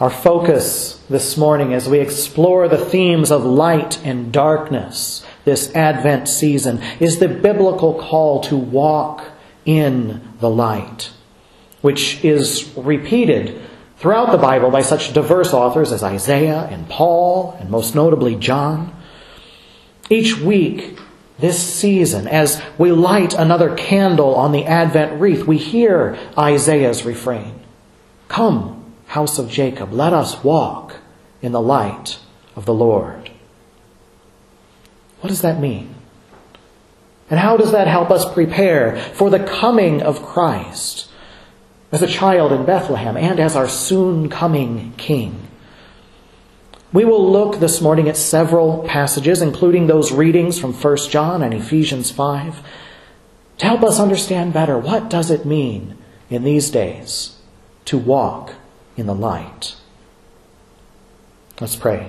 Our focus this morning as we explore the themes of light and darkness this Advent season is the biblical call to walk in the light, which is repeated throughout the Bible by such diverse authors as Isaiah and Paul and most notably John. Each week this season, as we light another candle on the Advent wreath, we hear Isaiah's refrain, "Come, house of Jacob, let us walk in the light of the Lord." What does that mean? And how does that help us prepare for the coming of Christ as a child in Bethlehem and as our soon coming King? We will look this morning at several passages, including those readings from 1 John and Ephesians 5, to help us understand better what does it mean in these days to walk in the light. Let's pray.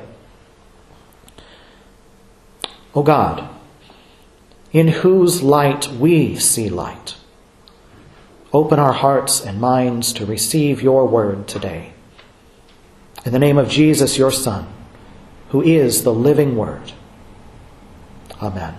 O God, in whose light we see light, open our hearts and minds to receive your word today. In the name of Jesus, your Son, who is the living Word. Amen.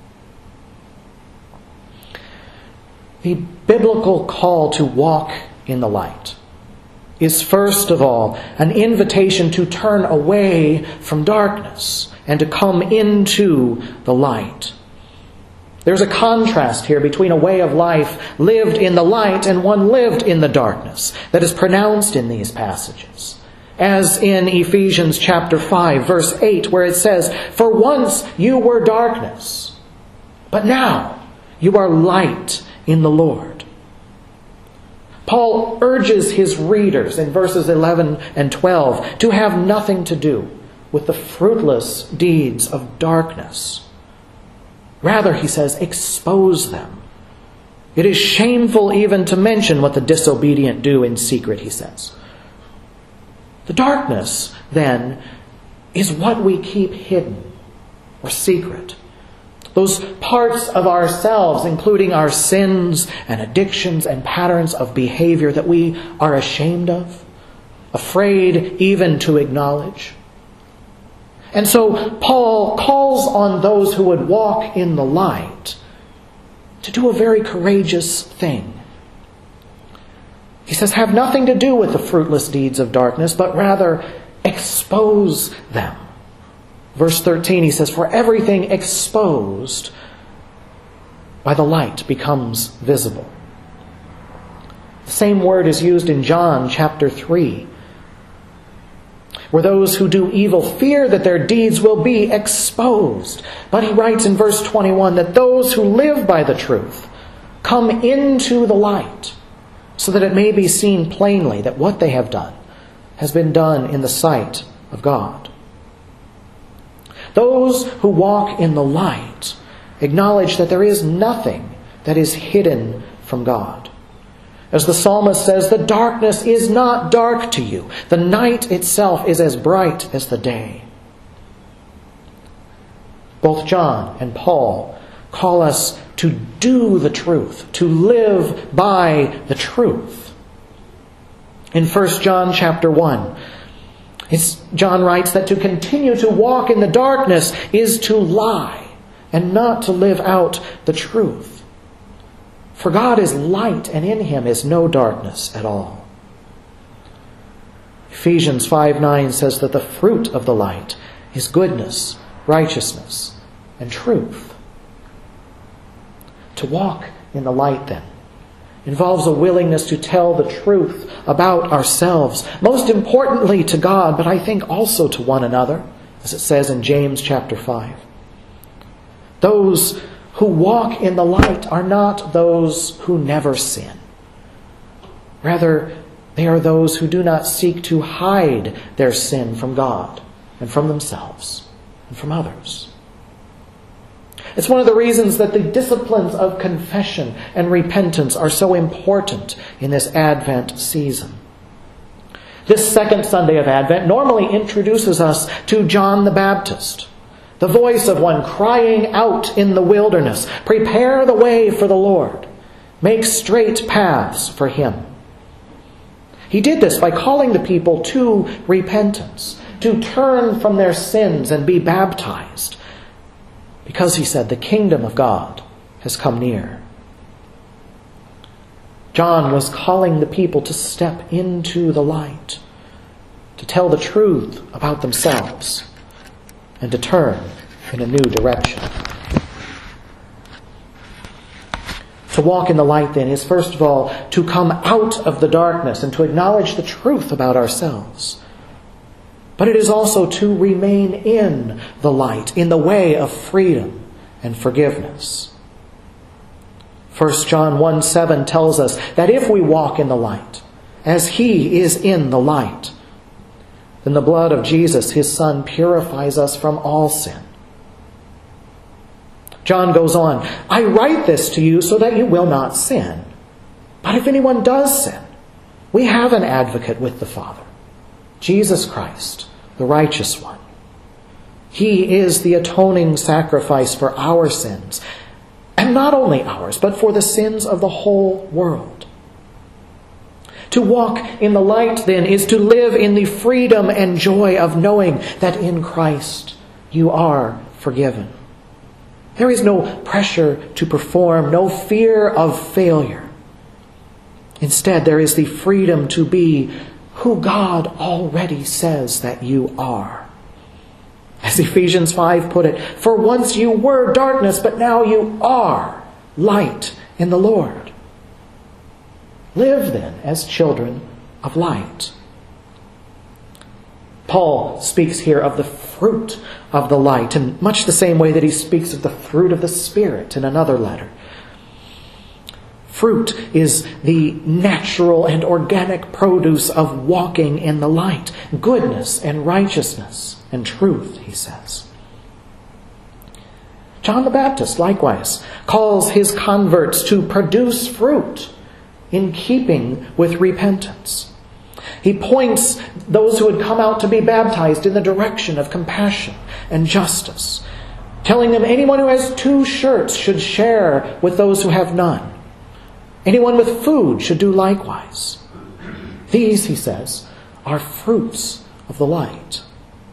The biblical call to walk in the light is first of all an invitation to turn away from darkness and to come into the light. There's a contrast here between a way of life lived in the light and one lived in the darkness that is pronounced in these passages. As in Ephesians chapter 5, verse 8, where it says, "For once you were darkness, but now you are light in the Lord." Paul urges his readers in verses 11 and 12 to have nothing to do with the fruitless deeds of darkness. Rather, he says, expose them. It is shameful even to mention what the disobedient do in secret, he says. The darkness, then, is what we keep hidden or secret. Those parts of ourselves, including our sins and addictions and patterns of behavior that we are ashamed of, afraid even to acknowledge. And so Paul calls on those who would walk in the light to do a very courageous thing. He says, have nothing to do with the fruitless deeds of darkness, but rather expose them. Verse 13, he says, "For everything exposed by the light becomes visible." The same word is used in John chapter 3, where those who do evil fear that their deeds will be exposed. But he writes in verse 21 that those who live by the truth come into the light, so that it may be seen plainly that what they have done has been done in the sight of God. Those who walk in the light acknowledge that there is nothing that is hidden from God. As the psalmist says, the darkness is not dark to you. The night itself is as bright as the day. Both John and Paul call us to do the truth, to live by the truth. In 1 John chapter 1, John writes that to continue to walk in the darkness is to lie and not to live out the truth. For God is light, and in him is no darkness at all. Ephesians 5:9 says that the fruit of the light is goodness, righteousness, and truth. To walk in the light, then, involves a willingness to tell the truth about ourselves, most importantly to God, but I think also to one another, as it says in James chapter 5. Those who walk in the light are not those who never sin. Rather, they are those who do not seek to hide their sin from God and from themselves and from others. It's one of the reasons that the disciplines of confession and repentance are so important in this Advent season. This second Sunday of Advent normally introduces us to John the Baptist, the voice of one crying out in the wilderness, "Prepare the way for the Lord. Make straight paths for him." He did this by calling the people to repentance, to turn from their sins and be baptized, because he said the kingdom of God has come near. John was calling the people to step into the light, to tell the truth about themselves, and to turn in a new direction. To walk in the light, then, is first of all to come out of the darkness and to acknowledge the truth about ourselves. But it is also to remain in the light, in the way of freedom and forgiveness. 1 John 1:7 tells us that if we walk in the light, as He is in the light, then the blood of Jesus, His Son, purifies us from all sin. John goes on, I write this to you so that you will not sin. But if anyone does sin, we have an advocate with the Father, Jesus Christ, the righteous one. He is the atoning sacrifice for our sins, and not only ours, but for the sins of the whole world. To walk in the light, then, is to live in the freedom and joy of knowing that in Christ you are forgiven. There is no pressure to perform, no fear of failure. Instead, there is the freedom to be who God already says that you are. As Ephesians 5 put it, for once you were darkness, but now you are light in the Lord. Live then as children of light. Paul speaks here of the fruit of the light in much the same way that he speaks of the fruit of the Spirit in another letter. Fruit is the natural and organic produce of walking in the light. Goodness and righteousness and truth, he says. John the Baptist, likewise, calls his converts to produce fruit in keeping with repentance. He points those who had come out to be baptized in the direction of compassion and justice, telling them anyone who has 2 shirts should share with those who have none. Anyone with food should do likewise. These, he says, are fruits of the light.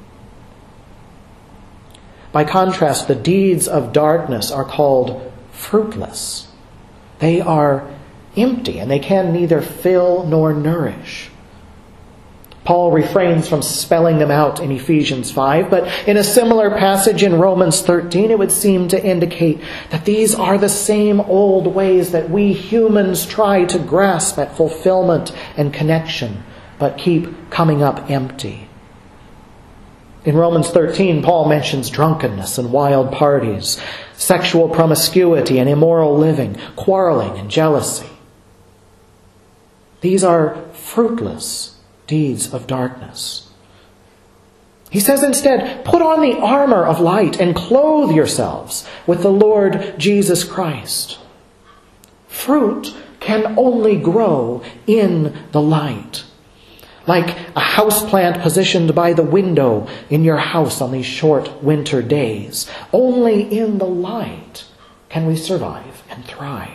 By contrast, the deeds of darkness are called fruitless. They are empty, and they can neither fill nor nourish. Paul refrains from spelling them out in Ephesians 5, but in a similar passage in Romans 13, it would seem to indicate that these are the same old ways that we humans try to grasp at fulfillment and connection, but keep coming up empty. In Romans 13, Paul mentions drunkenness and wild parties, sexual promiscuity and immoral living, quarreling and jealousy. These are fruitless deeds of darkness. He says instead, put on the armor of light and clothe yourselves with the Lord Jesus Christ. Fruit can only grow in the light. Like a houseplant positioned by the window in your house on these short winter days. Only in the light can we survive and thrive.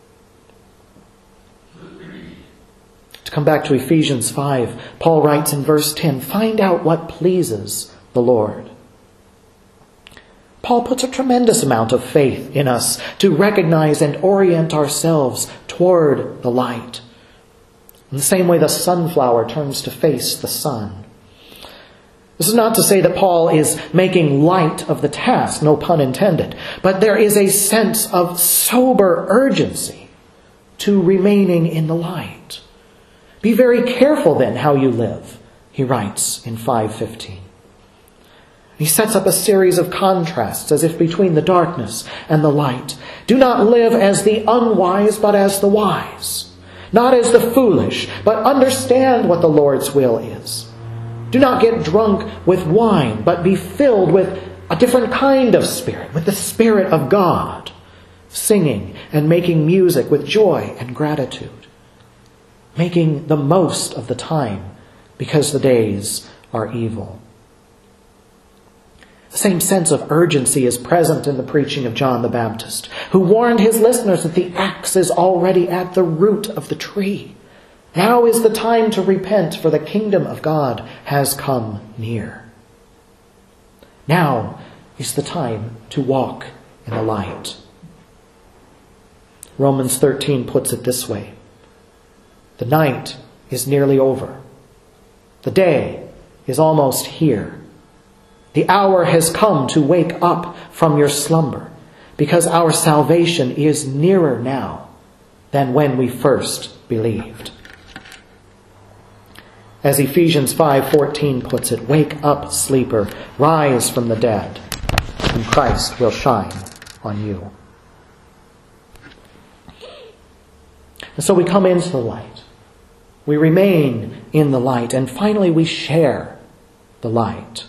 To come back to Ephesians 5, Paul writes in verse 10, find out what pleases the Lord. Paul puts a tremendous amount of faith in us to recognize and orient ourselves toward the light. In the same way the sunflower turns to face the sun. This is not to say that Paul is making light of the task, no pun intended, but there is a sense of sober urgency to remaining in the light. Be very careful then how you live, he writes in 5:15. He sets up a series of contrasts as if between the darkness and the light. Do not live as the unwise, but as the wise. Not as the foolish, but understand what the Lord's will is. Do not get drunk with wine, but be filled with a different kind of spirit, with the Spirit of God, singing and making music with joy and gratitude. Making the most of the time because the days are evil. The same sense of urgency is present in the preaching of John the Baptist, who warned his listeners that the axe is already at the root of the tree. Now is the time to repent, for the kingdom of God has come near. Now is the time to walk in the light. Romans 13 puts it this way: the night is nearly over. The day is almost here. The hour has come to wake up from your slumber, because our salvation is nearer now than when we first believed. As Ephesians 5:14 puts it, wake up, sleeper, rise from the dead, and Christ will shine on you. And so we come into the light. We remain in the light, and finally we share the light.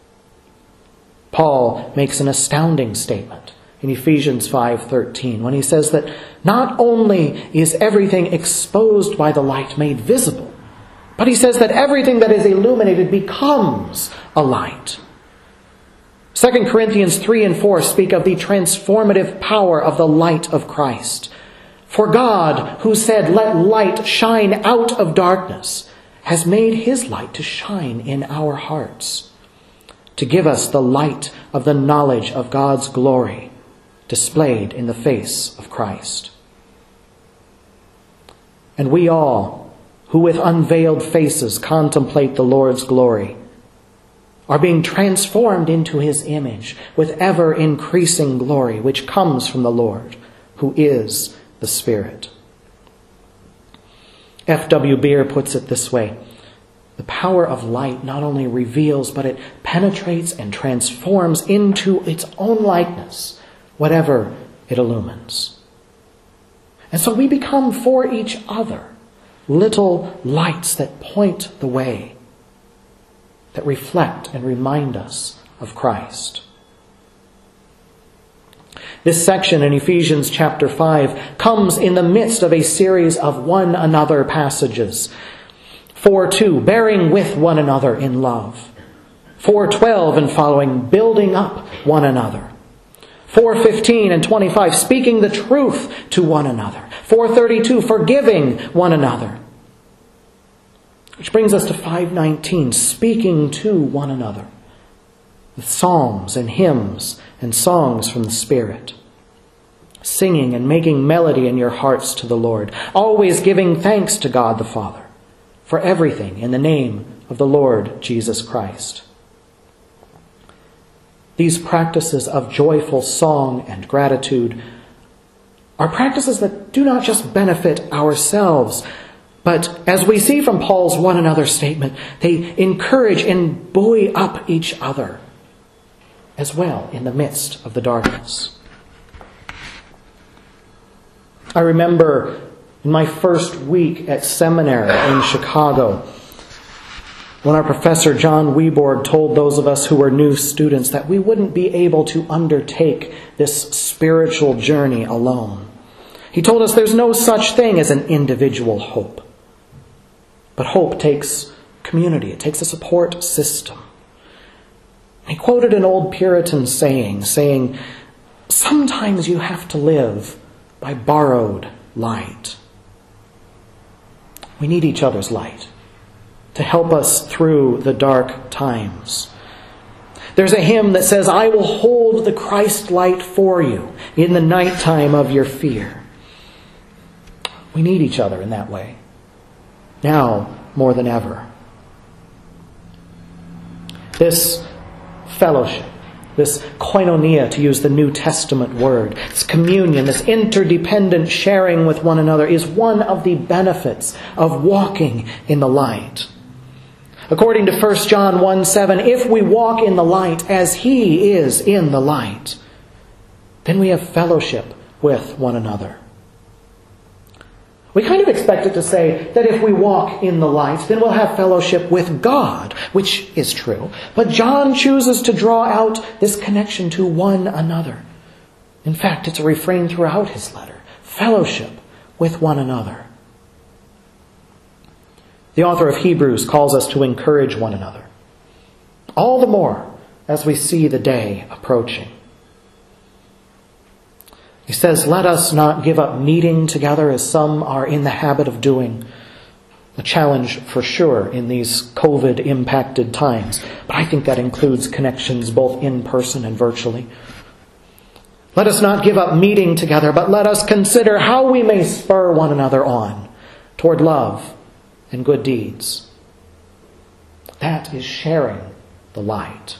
Paul makes an astounding statement in Ephesians 5:13 when he says that not only is everything exposed by the light made visible, but he says that everything that is illuminated becomes a light. 2 Corinthians 3 and 4 speak of the transformative power of the light of Christ. For God, who said, "Let light shine out of darkness," has made his light to shine in our hearts, to give us the light of the knowledge of God's glory displayed in the face of Christ. And we all, who with unveiled faces contemplate the Lord's glory, are being transformed into his image with ever-increasing glory, which comes from the Lord, who is the Spirit. F.W. Beer puts it this way: the power of light not only reveals, but it penetrates and transforms into its own likeness whatever it illumines. And so we become for each other little lights that point the way, that reflect and remind us of Christ. This section in Ephesians chapter 5 comes in the midst of a series of one another passages. 4:2, bearing with one another in love. 4:12 and following, building up one another. 4:15 and 25, speaking the truth to one another. 4:32, forgiving one another. Which brings us to 5:19, speaking to one another with psalms and hymns and songs from the Spirit, singing and making melody in your hearts to the Lord, always giving thanks to God the Father for everything in the name of the Lord Jesus Christ. These practices of joyful song and gratitude are practices that do not just benefit ourselves, but as we see from Paul's one another statement, they encourage and buoy up each other as well in the midst of the darkness. I remember in my first week at seminary in Chicago, when our professor John Weborg told those of us who were new students that we wouldn't be able to undertake this spiritual journey alone. He told us there's no such thing as an individual hope. But hope takes community. It takes a support system. He quoted an old Puritan saying, sometimes you have to live by borrowed light. We need each other's light to help us through the dark times. There's a hymn that says, "I will hold the Christ light for you in the nighttime of your fear." We need each other in that way, now more than ever. This fellowship, this koinonia, to use the New Testament word, this communion, this interdependent sharing with one another is one of the benefits of walking in the light. According to 1 John 1:7, if we walk in the light as He is in the light, then we have fellowship with one another. We kind of expect it to say that if we walk in the light, then we'll have fellowship with God, which is true. But John chooses to draw out this connection to one another. In fact, it's a refrain throughout his letter. Fellowship with one another. The author of Hebrews calls us to encourage one another, all the more as we see the day approaching. He says, "Let us not give up meeting together as some are in the habit of doing, A challenge for sure in these COVID-impacted times, but I think that includes connections both in person and virtually. Let us not give up meeting together, but let us consider how we may spur one another on toward love and good deeds. That is sharing the light.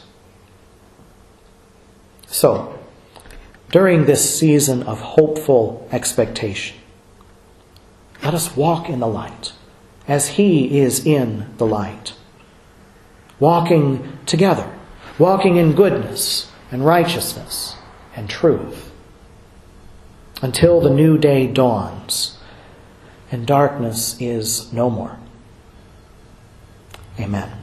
So, during this season of hopeful expectation, let us walk in the light as He is in the light. Walking together, walking in goodness and righteousness and truth, until the new day dawns and darkness is no more. Amen.